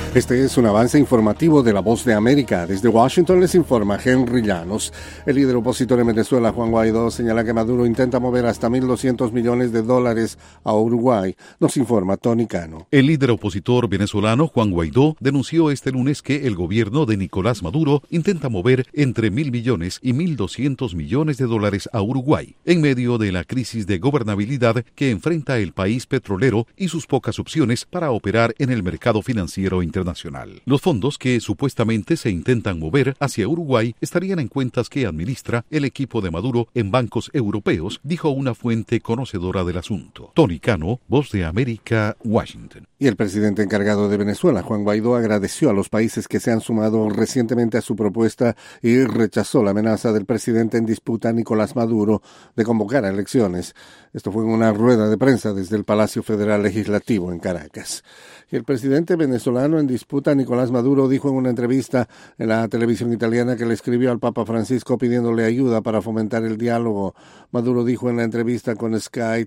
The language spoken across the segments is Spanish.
Este es un avance informativo de La Voz de América. Desde Washington les informa Henry Llanos. El líder opositor en Venezuela, Juan Guaidó, señala que Maduro intenta mover hasta $1.200 millones a Uruguay. Nos informa Tony Cano. El líder opositor venezolano, Juan Guaidó, denunció este lunes que el gobierno de Nicolás Maduro intenta mover entre $1.000 millones y $1.200 millones a Uruguay, en medio de la crisis de gobernabilidad que enfrenta el país petrolero y sus pocas opciones para operar en el mercado financiero internacional. Los fondos que supuestamente se intentan mover hacia Uruguay estarían en cuentas que administra el equipo de Maduro en bancos europeos, dijo una fuente conocedora del asunto. Tony Cano, Voz de América, Washington. Y el presidente encargado de Venezuela, Juan Guaidó, agradeció a los países que se han sumado recientemente a su propuesta y rechazó la amenaza del presidente en disputa, Nicolás Maduro, de convocar a elecciones. Esto fue en una rueda de prensa desde el Palacio Federal Legislativo en Caracas. Y el presidente venezolano en disputa, Nicolás Maduro, dijo en una entrevista en la televisión italiana que le escribió al Papa Francisco pidiéndole ayuda para fomentar el diálogo. Maduro dijo en la entrevista con Sky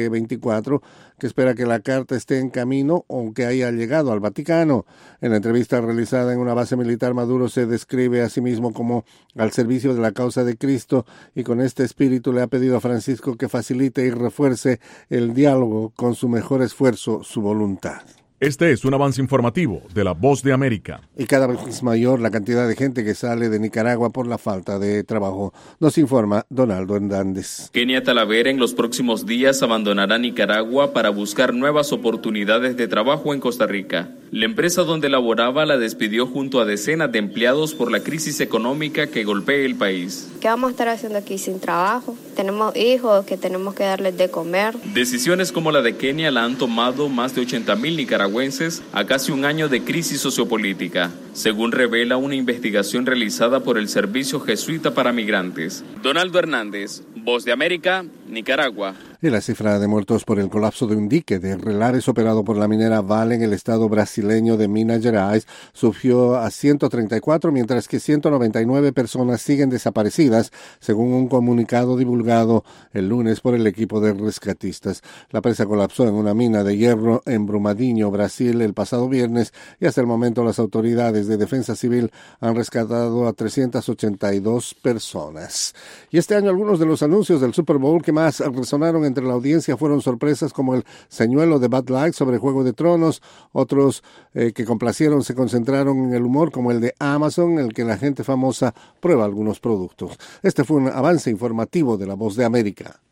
TG24 que espera que la carta esté en camino o que haya llegado al Vaticano. En la entrevista realizada en una base militar, Maduro se describe a sí mismo como al servicio de la causa de Cristo y con este espíritu le ha pedido a Francisco que facilite y refuerce el diálogo con su mejor esfuerzo, su voluntad. Este es un avance informativo de La Voz de América. Y cada vez es mayor la cantidad de gente que sale de Nicaragua por la falta de trabajo. Nos informa Donaldo Hernández. Kenia Talavera en los próximos días abandonará Nicaragua para buscar nuevas oportunidades de trabajo en Costa Rica. La empresa donde laboraba la despidió junto a decenas de empleados por la crisis económica que golpea el país. ¿Qué vamos a estar haciendo aquí sin trabajo? Tenemos hijos que tenemos que darles de comer. Decisiones como la de Kenia la han tomado más de 80,000 nicaragüenses a casi un año de crisis sociopolítica, según revela una investigación realizada por el Servicio Jesuita para Migrantes. Donaldo Hernández, Voz de América, Nicaragua. Y la cifra de muertos por el colapso de un dique de relares operado por la minera Vale en el estado brasileño de Minas Gerais subió a 134, mientras que 199 personas siguen desaparecidas, según un comunicado divulgado el lunes por el equipo de rescatistas. La presa colapsó en una mina de hierro en Brumadinho, Brasil, el pasado viernes, y hasta el momento las autoridades de defensa civil han rescatado a 382 personas. Y este año algunos de los anuncios del Super Bowl que más resonaron entre la audiencia fueron sorpresas como el señuelo de Bud Light sobre Juego de Tronos. Otros que complacieron se concentraron en el humor como el de Amazon, en el que la gente famosa prueba algunos productos. Este fue un avance informativo de La Voz de América.